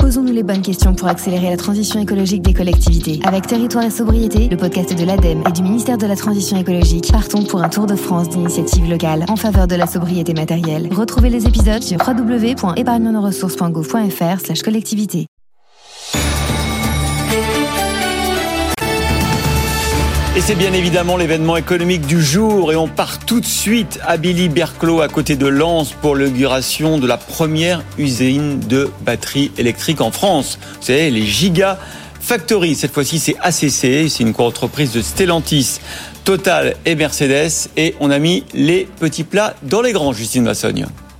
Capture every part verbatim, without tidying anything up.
Posons-nous les bonnes questions pour accélérer la transition écologique des collectivités. Avec Territoire et Sobriété, le podcast de l'ADEME et du ministère de la Transition écologique, partons pour un tour de France d'initiatives locales en faveur de la sobriété matérielle. Retrouvez les épisodes sur w w w point épargne nos ressources point gouv point f r slash collectivité. Et c'est bien évidemment l'événement économique du jour et on part tout de suite à Billy-Berclos à côté de Lens pour l'inauguration de la première usine de batteries électriques en France. Vous savez, les Gigafactory. Cette fois-ci, c'est A C C, c'est une co-entreprise de Stellantis, Total et Mercedes. Et on a mis les petits plats dans les grands, Justine Massogne.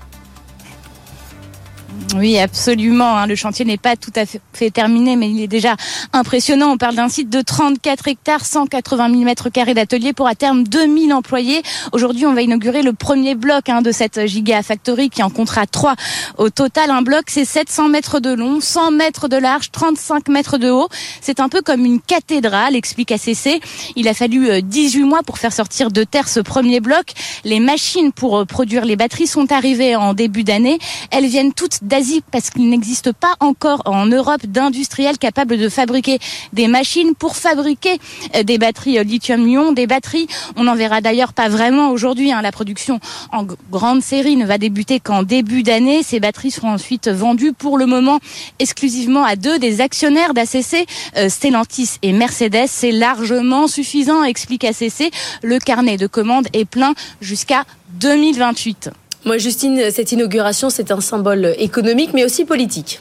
Oui, absolument. Hein. Le chantier n'est pas tout à fait terminé, mais il est déjà impressionnant. On parle d'un site de trente-quatre hectares, cent quatre-vingt mille mètres carrés d'atelier pour à terme deux mille employés. Aujourd'hui, on va inaugurer le premier bloc hein, de cette Gigafactory qui en comptera trois au total. Un bloc, c'est sept cents mètres de long, cent mètres de large, trente-cinq mètres de haut. C'est un peu comme une cathédrale, explique A C C. Il a fallu dix-huit mois pour faire sortir de terre ce premier bloc. Les machines pour produire les batteries sont arrivées en début d'année. Elles viennent toutes d'Asie parce qu'il n'existe pas encore en Europe d'industriels capables de fabriquer des machines pour fabriquer des batteries lithium-ion, des batteries. On n'en verra d'ailleurs pas vraiment aujourd'hui. Hein. La production en grande série ne va débuter qu'en début d'année. Ces batteries seront ensuite vendues pour le moment exclusivement à deux des actionnaires d'A C C, euh, Stellantis et Mercedes. C'est largement suffisant, explique A C C. Le carnet de commandes est plein jusqu'à deux mille vingt-huit. Moi, Justine, cette inauguration, c'est un symbole économique, mais aussi politique.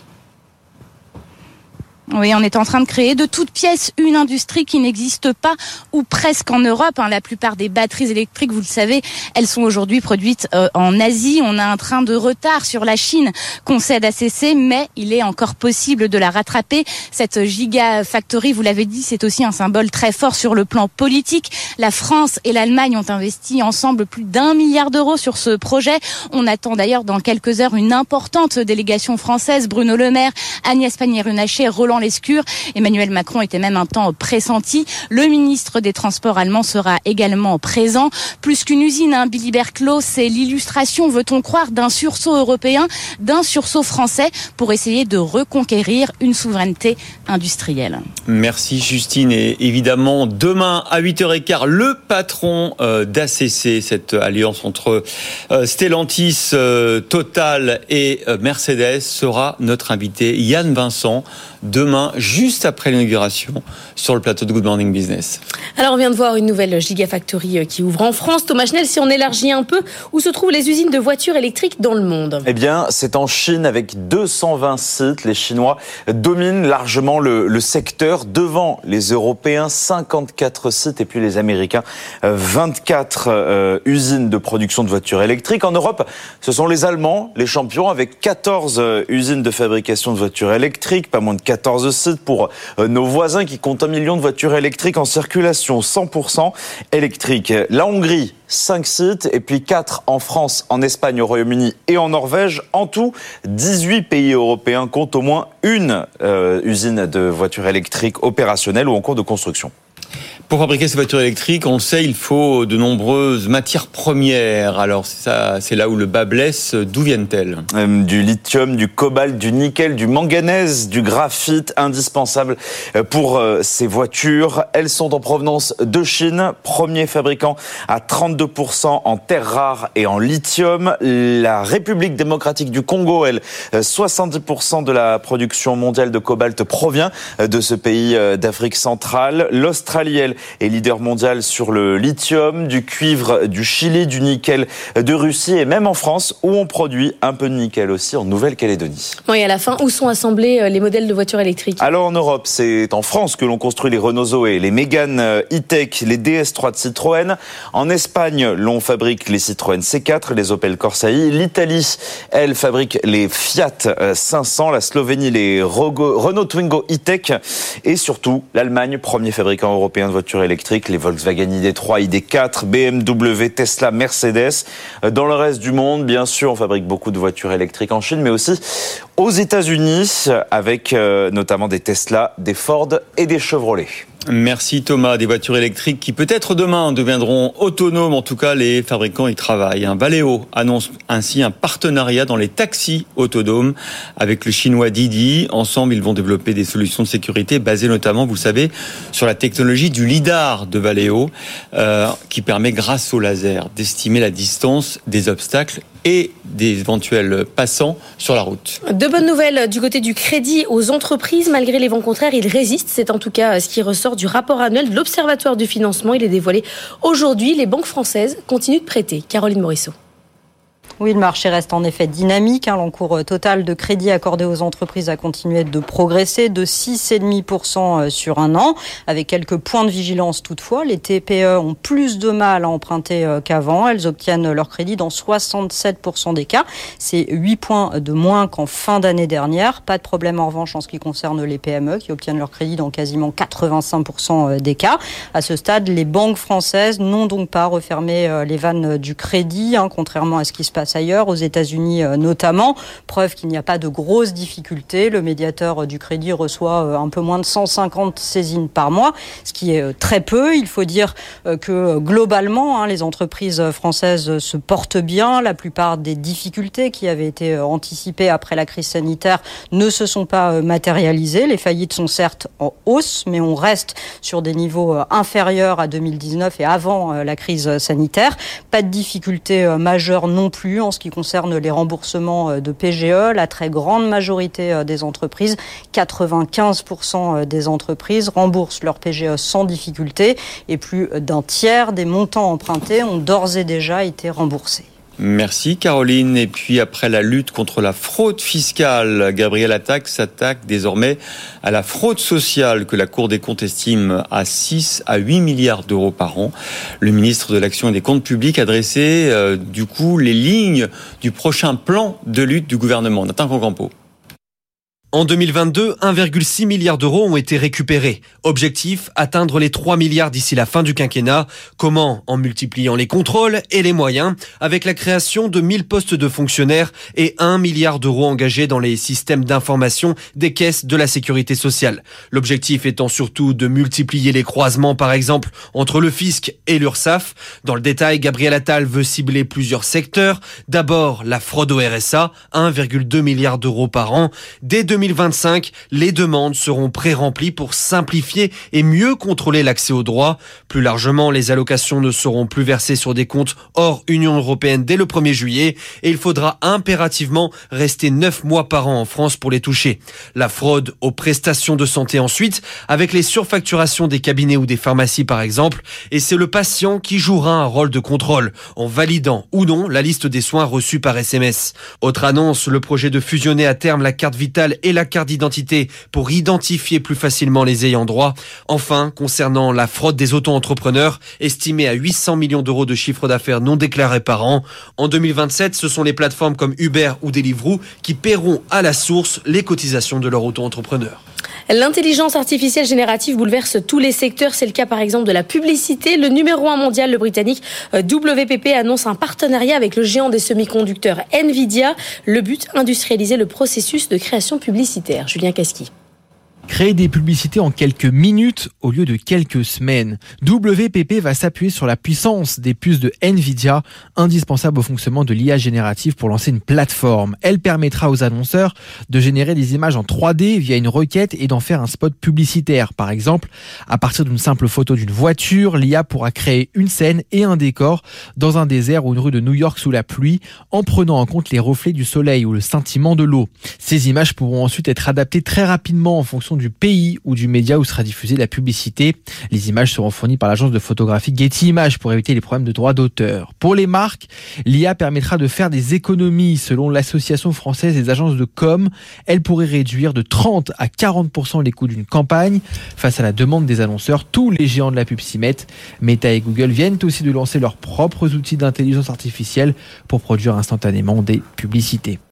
Oui, on est en train de créer de toutes pièces une industrie qui n'existe pas ou presque en Europe. Hein. La plupart des batteries électriques, vous le savez, elles sont aujourd'hui produites euh, en Asie. On a un train de retard sur la Chine, concède A C C, mais il est encore possible de la rattraper. Cette Gigafactory, vous l'avez dit, c'est aussi un symbole très fort sur le plan politique. La France et l'Allemagne ont investi ensemble plus d'un milliard d'euros sur ce projet. On attend d'ailleurs dans quelques heures une importante délégation française. Bruno Le Maire, Agnès Pannier-Runacher, Roland Lescure. Emmanuel Macron était même un temps pressenti. Le ministre des Transports allemand sera également présent. Plus qu'une usine, hein, Billy-Berclos, c'est l'illustration, veut-on croire, d'un sursaut européen, d'un sursaut français pour essayer de reconquérir une souveraineté industrielle. Merci Justine. Et évidemment, demain à huit heures quinze, le patron euh, d'A C C, cette alliance entre euh, Stellantis, euh, Total et euh, Mercedes, sera notre invité Yann Vincent demain, juste après l'inauguration, sur le plateau de Good Morning Business. Alors, on vient de voir une nouvelle Gigafactory qui ouvre en France. Thomas Schnell, si on élargit un peu, où se trouvent les usines de voitures électriques dans le monde ? Eh bien, c'est en Chine avec deux cent vingt sites. Les Chinois dominent largement le, le secteur, devant les Européens, cinquante-quatre sites, et puis les Américains, vingt-quatre euh, usines de production de voitures électriques. En Europe, ce sont les Allemands, les champions, avec quatorze euh, usines de fabrication de voitures électriques, pas moins de quatorze sites pour euh, nos voisins qui comptent un million de voitures électriques en circulation, cent pour cent électriques. La Hongrie, cinq sites, et puis quatre en France, en Espagne, au Royaume-Uni et en Norvège. En tout, dix-huit pays européens comptent au moins une euh, usine de voitures électriques opérationnelle ou en cours de construction. Pour fabriquer ces voitures électriques, on le sait, il faut de nombreuses matières premières. Alors c'est ça, c'est là où le bas blesse. D'où viennent-elles ? euh, Du lithium, du cobalt, du nickel, du manganèse, du graphite, indispensable pour euh, ces voitures. Elles sont en provenance de Chine, premier fabricant à trente-deux pour cent en terres rares et en lithium. La République démocratique du Congo, elle, soixante-dix pour cent de la production mondiale de cobalt provient de ce pays d'Afrique centrale. L'Australie, elle, est leader mondial sur le lithium, du cuivre du Chili, du nickel de Russie et même en France où on produit un peu de nickel aussi en Nouvelle-Calédonie. Oui, à la fin, où sont assemblés les modèles de voitures électriques ? Alors en Europe, c'est en France que l'on construit les Renault Zoé, les Mégane E-Tech, les D S trois de Citroën. En Espagne, l'on fabrique les Citroën C quatre, les Opel Corsa I. L'Italie, elle, fabrique les Fiat cinq cents. La Slovénie, les Renault Twingo E-Tech. Et surtout, l'Allemagne, premier fabricant européen de voitures électriques, les Volkswagen I D trois, I D quatre, B M W, Tesla, Mercedes. Dans le reste du monde, bien sûr, on fabrique beaucoup de voitures électriques en Chine, mais aussi aux États-Unis, avec euh, notamment des Tesla, des Ford et des Chevrolet. Merci Thomas. Des voitures électriques qui peut-être demain deviendront autonomes. En tout cas, les fabricants y travaillent. Valeo annonce ainsi un partenariat dans les taxis autonomes avec le chinois Didi. Ensemble, ils vont développer des solutions de sécurité basées notamment, vous le savez, sur la technologie du lidar de Valeo, euh, qui permet, grâce au laser, d'estimer la distance des obstacles et des éventuels passants sur la route. De bonnes nouvelles du côté du crédit aux entreprises. Malgré les vents contraires, ils résistent. C'est en tout cas ce qui ressort du rapport annuel de l'Observatoire du financement. Il est dévoilé aujourd'hui. Les banques françaises continuent de prêter. Caroline Morisseau. Oui, le marché reste en effet dynamique. L'encours total de crédit accordé aux entreprises a continué de progresser de six virgule cinq pour cent sur un an, avec quelques points de vigilance toutefois. Les T P E ont plus de mal à emprunter qu'avant. Elles obtiennent leur crédit dans soixante-sept pour cent des cas. C'est huit points de moins qu'en fin d'année dernière. Pas de problème en revanche en ce qui concerne les P M E qui obtiennent leur crédit dans quasiment quatre-vingt-cinq pour cent des cas. À ce stade, les banques françaises n'ont donc pas refermé les vannes du crédit, hein, contrairement à ce qui se passe ailleurs, aux États-Unis notamment. Preuve qu'il n'y a pas de grosses difficultés. Le médiateur du crédit reçoit un peu moins de cent cinquante saisines par mois, ce qui est très peu. Il faut dire que globalement, hein, les entreprises françaises se portent bien. La plupart des difficultés qui avaient été anticipées après la crise sanitaire ne se sont pas matérialisées. Les faillites sont certes en hausse, mais on reste sur des niveaux inférieurs à deux mille dix-neuf et avant la crise sanitaire. Pas de difficultés majeures non plus en ce qui concerne les remboursements de P G E. La très grande majorité des entreprises, quatre-vingt-quinze pour cent des entreprises, remboursent leur P G E sans difficulté et plus d'un tiers des montants empruntés ont d'ores et déjà été remboursés. Merci Caroline. Et puis après la lutte contre la fraude fiscale, Gabriel Attal s'attaque désormais à la fraude sociale que la Cour des comptes estime à six à huit milliards d'euros par an. Le ministre de l'Action et des Comptes publics a dressé euh, du coup les lignes du prochain plan de lutte du gouvernement. Nathan Concampo. En deux mille vingt-deux, un virgule six milliard d'euros ont été récupérés. Objectif, atteindre les trois milliards d'ici la fin du quinquennat. Comment ? En multipliant les contrôles et les moyens, avec la création de mille postes de fonctionnaires et un milliard d'euros engagés dans les systèmes d'information des caisses de la sécurité sociale. L'objectif étant surtout de multiplier les croisements, par exemple, entre le fisc et l'URSSAF. Dans le détail, Gabriel Attal veut cibler plusieurs secteurs. D'abord, la fraude au R S A, un virgule deux milliard d'euros par an. Dès deux mille vingt-cinq, les demandes seront pré-remplies pour simplifier et mieux contrôler l'accès aux droits. Plus largement, les allocations ne seront plus versées sur des comptes hors Union européenne dès le premier juillet et il faudra impérativement rester neuf mois par an en France pour les toucher. La fraude aux prestations de santé ensuite, avec les surfacturations des cabinets ou des pharmacies par exemple, et c'est le patient qui jouera un rôle de contrôle en validant ou non la liste des soins reçus par S M S. Autre annonce, le projet de fusionner à terme la carte vitale et la carte d'identité pour identifier plus facilement les ayants droit. Enfin, concernant la fraude des auto-entrepreneurs, estimée à huit cents millions d'euros de chiffre d'affaires non déclaré par an. En deux mille vingt-sept, ce sont les plateformes comme Uber ou Deliveroo qui paieront à la source les cotisations de leurs auto-entrepreneurs. L'intelligence artificielle générative bouleverse tous les secteurs. C'est le cas par exemple de la publicité. Le numéro un mondial, le britannique W P P, annonce un partenariat avec le géant des semi-conducteurs Nvidia. Le but, industrialiser le processus de création publicitaire. Julien Casqui. Créer des publicités en quelques minutes au lieu de quelques semaines. W P P va s'appuyer sur la puissance des puces de Nvidia, indispensables au fonctionnement de l'I A générative pour lancer une plateforme. Elle permettra aux annonceurs de générer des images en trois D via une requête et d'en faire un spot publicitaire. Par exemple, à partir d'une simple photo d'une voiture, l'I A pourra créer une scène et un décor dans un désert ou une rue de New York sous la pluie, en prenant en compte les reflets du soleil ou le scintillement de l'eau. Ces images pourront ensuite être adaptées très rapidement en fonction du pays ou du média où sera diffusée la publicité. Les images seront fournies par l'agence de photographie Getty Images pour éviter les problèmes de droits d'auteur. Pour les marques, l'I A permettra de faire des économies. Selon l'association française des agences de com, elle pourrait réduire de trente à quarante pour cent les coûts d'une campagne. Face à la demande des annonceurs, tous les géants de la pub s'y mettent. Meta et Google viennent aussi de lancer leurs propres outils d'intelligence artificielle pour produire instantanément des publicités.